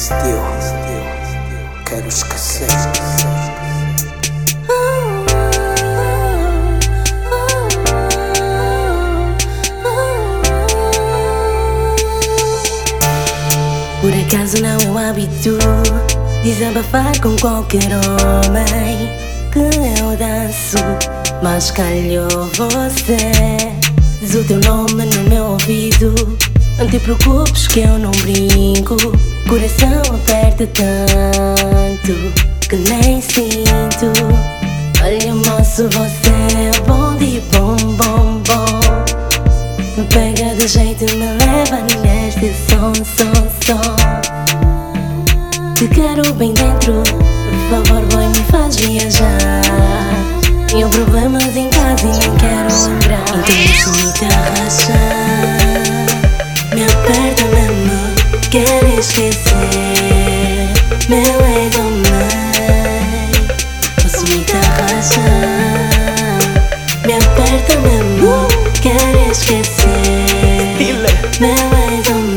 Still, quero esquecer. Por acaso não é o hábito desabafar com qualquer homem que eu danço, mas calhou você. Diz o teu nome no meu ouvido, não te preocupes que eu não brinco. Coração aperta tanto que nem sinto. Olha moço, você é bom de bom, bom, bom. Me pega de jeito, me leva neste som, som, som. Te quero bem dentro, por favor, boy, me faz viajar. Tenho problemas em casa e não quero lembrar. Então deixa-me te arrasar. Me aperta mesmo, quero esquecer meu ex-homem. Posso-me te arrasar. Me aperta mesmo, quero esquecer meu ex-homem.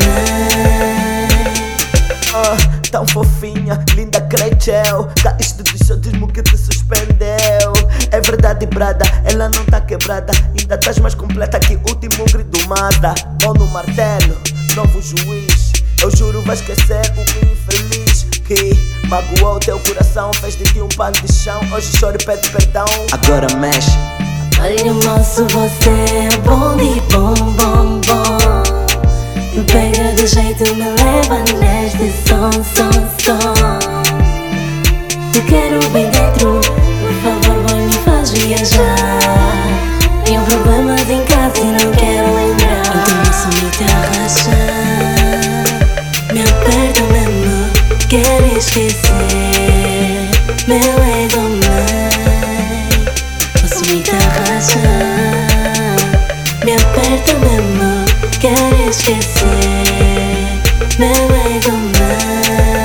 Tão fofinha, linda Crechel. Caíste do xotismo que te suspendeu. É verdade, brada, ela não tá quebrada. Ainda estás mais completa que o último grito do Mazda. Mão no martelo, novo juiz. Eu juro vai esquecer o infeliz que magoou teu coração, fez de ti um pano de chão. Hoje chora e pede perdão, agora mexe. Olha moço, você é bom de bom, bom, bom. Me pega de jeito, me leva neste som, som, som. Te quero bem dentro, por favor, boy, me faz viajar. Tenho problemas em casa e não quero lembrar. Então deixa-me te arrasar. Me aperta mesmo, quero esquecer meu ex-homem. Posso-me te arrasar. Me aperta mesmo, quero esquecer meu ex-homem.